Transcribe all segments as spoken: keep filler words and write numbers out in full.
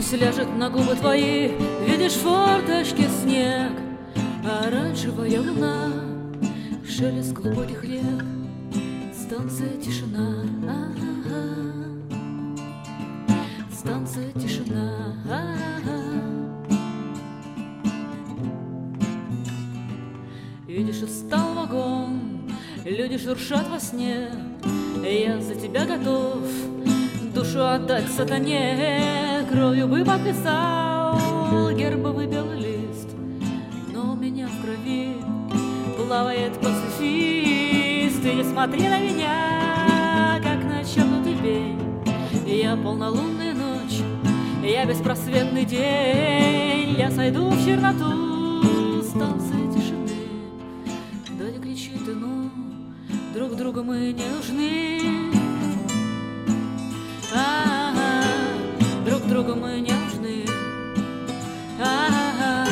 Пусть ляжет на губы твои, видишь в форточке снег, оранжевая луна, шелест глубоких рек, станция тишина, а-а-а. Станция тишина, а-а-а. Видишь, устал вагон, люди шуршат во сне, я за тебя готов душу отдать сатане, кровью бы подписал гербовый белый лист, но у меня в крови плавает пацифист. И не смотри на меня, как на чокнутый пень, я полнолунная ночь, я беспросветный день, я сойду в черноту станции тишины. Да не кричи ты, ну, друг другу мы не нужны, а-а-а, друг другу мы не нужны, а-а-а.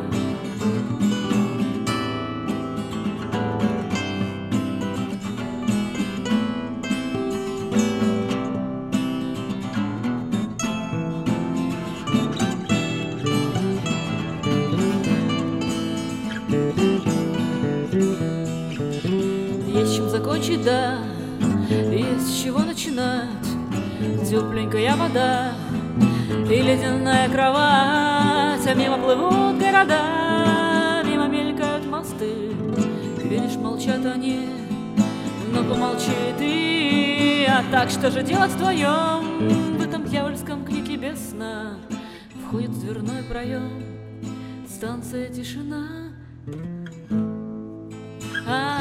Есть чем закончить, да, есть с чего начинать. Тепленькая вода и ледяная кровать, а мимо плывут города, мимо мелькают мосты. Видишь, молчат они, но помолчи ты. А так что же делать вдвоем в этом дьявольском крике без сна? Входит в дверной проем станция тишина. А